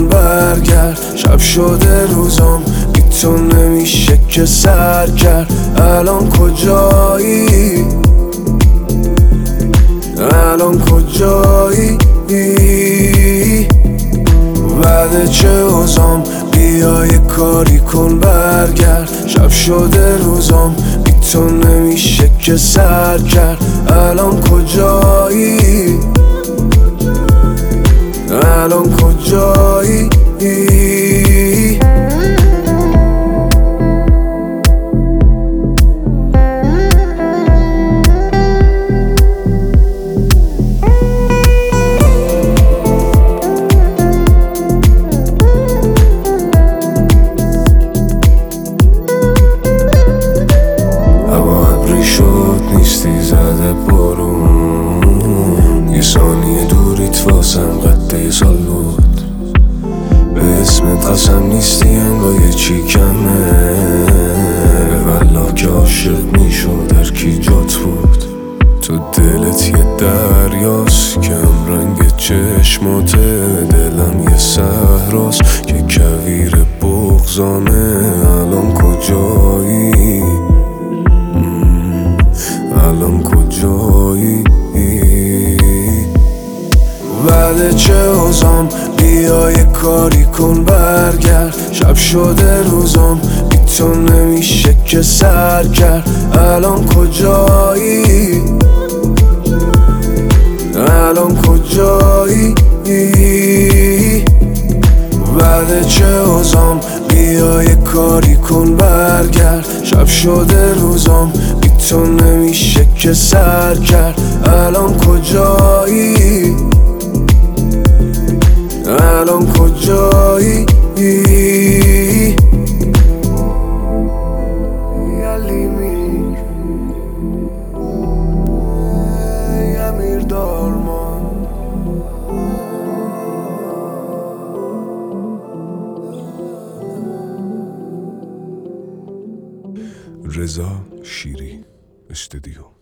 برگرد. شب شده روزام بی تو نمیشه که سر کرد. الان کجایی؟ الان کجایی؟ بعد چه اوزام بیا یه کاری کن برگرد. شب شده روزام بی تو نمیشه که سر کرد. الان کجایی؟ الان کجایی؟ نیستی زده بارون، یه ثانیه دوریت واسم قد سال بود. به اسمت قسم نیستی انگاه چی کمه، والله که عاشق میشد هر کی جات بود. تو دلت یه دریاست که هم رنگ چشمات، دلم یه صحراست که کویر بغضامه. الان کجایی؟ الان کجایی؟ بعد چه اوزام بیا یه کاری کن برگرد. شب شده روزام بی تو نمیشه که سر کرد. الان کجایی؟ الان کجایی؟ بعد چه اوزام بیا یه کاری کن برگرد. شب شده روزام بی تو نمیشه که سر کرد. الان کجایی؟ الان کجایی؟ رضا شیری استودیو.